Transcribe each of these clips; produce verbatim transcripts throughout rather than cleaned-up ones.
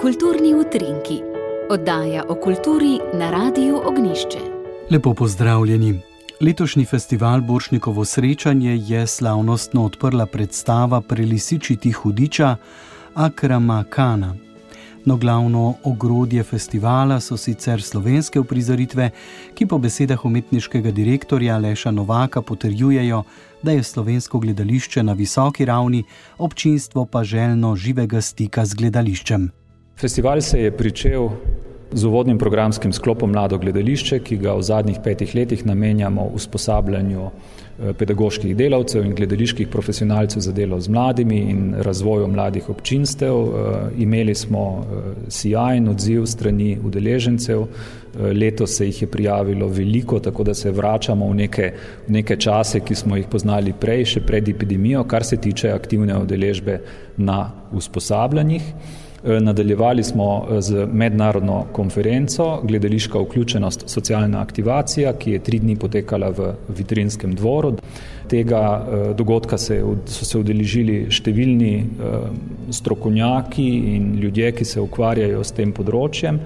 Kulturni utrinki, oddaja o kulturi na Radiu Ognjišče. Lepo pozdravljeni. Letošnji festival Borštnikovo srečanje je slavnostno odprla predstava Prelisičiti hudiča Akrama Kana. No, glavno ogrodje festivala so sicer slovenske uprizoritve, ki po besedah umetniškega direktorja Aleša Novaka potrjujejo, da je slovensko gledališče na visoki ravni, občinstvo pa željno živega stika z gledališčem. Festival se je pričel z uvodnim programskim sklopom Mlado gledališče, ki ga v zadnjih petih letih namenjamo usposabljanju pedagoških delavcev in gledaliških profesionalcev za delo z mladimi in razvoju mladih občinstev. Imeli smo sijajen odziv strani udeležencev, letos se jih je prijavilo veliko, tako da se vračamo v neke, v neke čase, ki smo jih poznali prej, še pred epidemijo, kar se tiče aktivne udeležbe na usposabljanjih. Nadaljevali smo z mednarodno konferenco Gledališka vključenost, socialna aktivacija, ki je tri dni potekala v Vitrinskem dvoru. Tega dogodka se, so se udeležili številni strokovnjaki in ljudje, ki se ukvarjajo s tem področjem,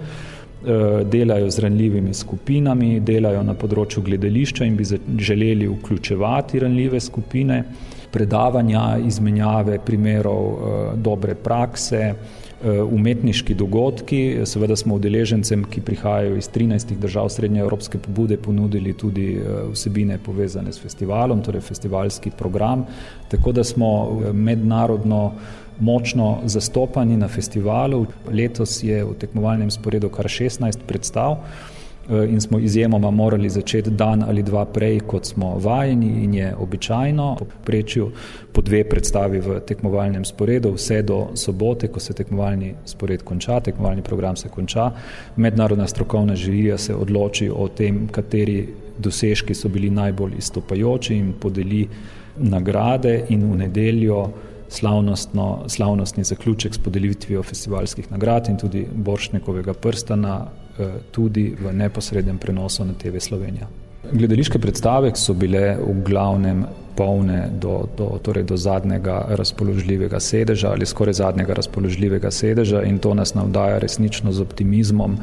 delajo z ranljivimi skupinami, delajo na področju gledališča in bi želeli vključevati ranljive skupine, predavanja, izmenjave primerov dobre prakse, umetniški dogodki. Seveda smo udeležencem, ki prihajajo iz trinajstih držav srednjeevropske pobude, ponudili tudi vsebine povezane s festivalom, torej festivalski program, tako da smo mednarodno močno zastopani na festivalu. Letos je v tekmovalnem sporedu kar šestnajst predstav in smo izjemoma morali začeti dan ali dva prej, kot smo vajeni in je običajno. Po povprečju po dve predstavi v tekmovalnem sporedu, vse do sobote, ko se tekmovalni spored konča, tekmovalni program se konča. Mednarodna strokovna žirija se odloči o tem, kateri dosežki so bili najbolj izstopajoči in podeli nagrade in v nedeljo slavnostno, slavnostni zaključek s podelitvijo festivalskih nagrad in tudi Borštnikovega prstana tudi v neposrednem prenosu na T V Slovenija. Gledališke predstave so bile v glavnem polne do, do, torej do zadnjega razpoložljivega sedeža ali skoraj zadnjega razpoložljivega sedeža in to nas navdaja resnično z optimizmom.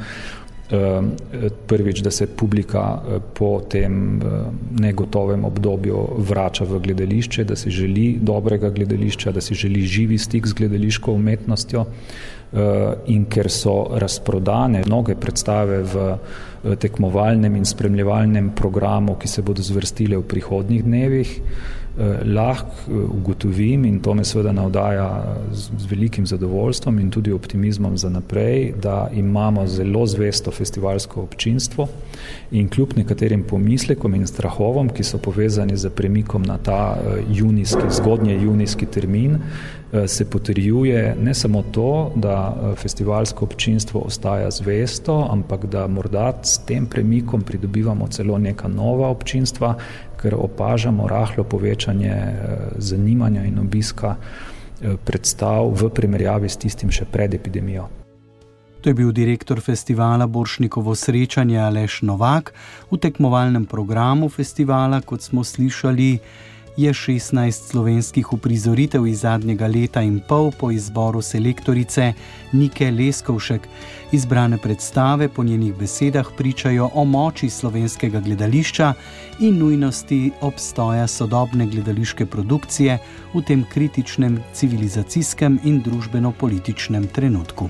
Prvič, da se publika po tem negotovem obdobju vrača v gledališče, da si želi dobrega gledališča, da si želi živi stik z gledališko umetnostjo in ker so razprodane mnoge predstave v tekmovalnem in spremljevalnem programu, ki se bodo zvrstile v prihodnjih dnevih, lahko ugotovim in to me seveda navdaja z velikim zadovoljstvom in tudi optimizmom za naprej, da imamo zelo zvesto festivalsko občinstvo in kljub nekaterim pomislekom in strahovom, ki so povezani z premikom na ta junijski, zgodnje junijski termin, se potrjuje ne samo to, da festivalsko občinstvo ostaja zvesto, ampak da morda s tem premikom pridobivamo celo neka nova občinstva, ker opažamo rahlo povečanje zanimanja in obiska predstav v primerjavi s tistim še pred epidemijo. To je bil direktor festivala Borštnikovo srečanje Aleš Novak. V tekmovalnem programu festivala, kot smo slišali, je šestnajst slovenskih uprizoritev iz zadnjega leta in pol po izboru selektorice Nike Leskovšek. Izbrane predstave po njenih besedah pričajo o moči slovenskega gledališča in nujnosti obstoja sodobne gledališke produkcije v tem kritičnem civilizacijskem in družbeno-političnem trenutku.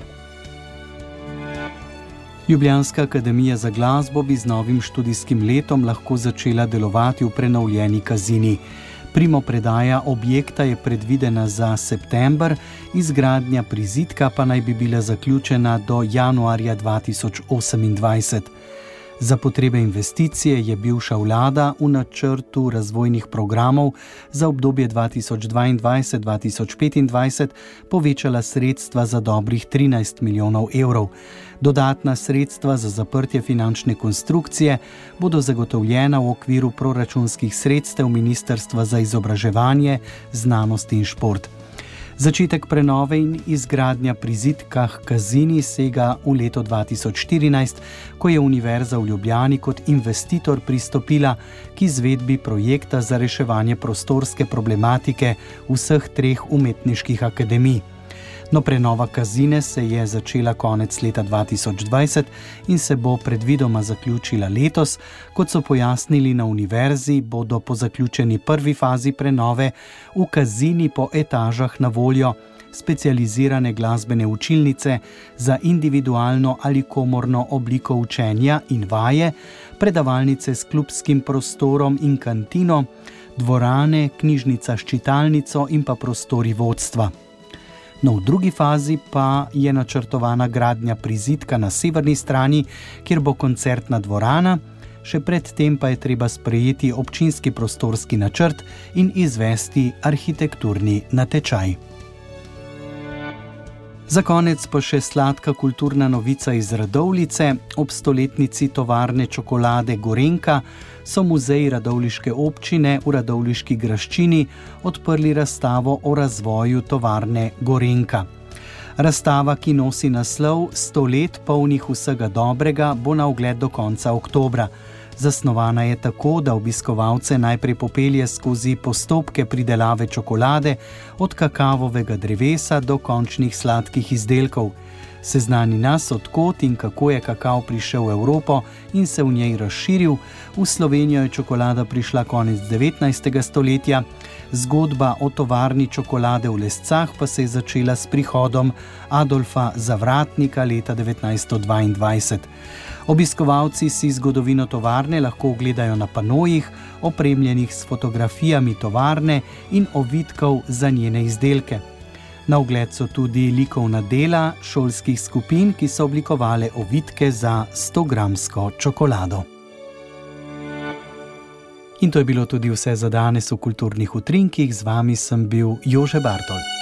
Ljubljanska akademija za glasbo bi z novim študijskim letom lahko začela delovati v prenovljeni Kazini. Primopredaja objekta je predvidena za september, izgradnja prizidka pa naj bi bila zaključena do januarja dva tisoč osemindvajset. Za potrebe investicije je bivša vlada v načrtu razvojnih programov za obdobje dva tisoč dvaindvajset do dva tisoč petindvajset povečala sredstva za dobrih trinajst milijonov evrov. Dodatna sredstva za zaprtje finančne konstrukcije bodo zagotovljena v okviru proračunskih sredstev Ministrstva za izobraževanje, znanost in šport. Začetek prenove in izgradnja prizidka h Kazini sega v leto dva tisoč štirinajst, ko je Univerza v Ljubljani kot investitor pristopila k izvedbi projekta za reševanje prostorske problematike vseh treh umetniških akademij. No, prenova Kazine se je začela konec leta dva tisoč dvajset in se bo predvidoma zaključila letos. Kot so pojasnili na univerzi, bodo po zaključeni prvi fazi prenove v Kazini po etažah na voljo specializirane glasbene učilnice za individualno ali komorno obliko učenja in vaje, predavalnice s klubskim prostorom in kantino, dvorane, knjižnica s čitalnico in pa prostori vodstva. No, v drugi fazi pa je načrtovana gradnja prizidka na severni strani, kjer bo koncertna dvorana, še pred tem pa je treba sprejeti občinski prostorski načrt in izvesti arhitekturni natečaj. Za konec pa še sladka kulturna novica iz Radovljice. Ob stoletnici tovarne čokolade Gorenjka so muzeji radovljiške občine v Radovljiški graščini odprli razstavo o razvoju tovarne Gorenjka. Razstava, ki nosi naslov sto let polnih vsega dobrega, bo na ogled do konca oktobra. Zasnovana je tako, da obiskovalce najprej popelje skozi postopke pridelave čokolade, od kakavovega drevesa do končnih sladkih izdelkov. Seznani nas, od kod in kako je kakav prišel v Evropo in se v njej razširil. V Slovenijo je čokolada prišla konec devetnajstega stoletja, zgodba o tovarni čokolade v Lescah pa se je začela s prihodom Adolfa Zavratnika leta devetnajststo dvaindvajset. Obiskovalci si zgodovino tovarne lahko ogledajo na panojih, opremljenih s fotografijami tovarne in ovitkov za njene izdelke. Na ogled so tudi likovna dela šolskih skupin, ki so oblikovale ovitke za stogramsko čokolado. In to je bilo tudi vse za danes v Kulturnih utrinkih. Z vami sem bil Jože Bartol.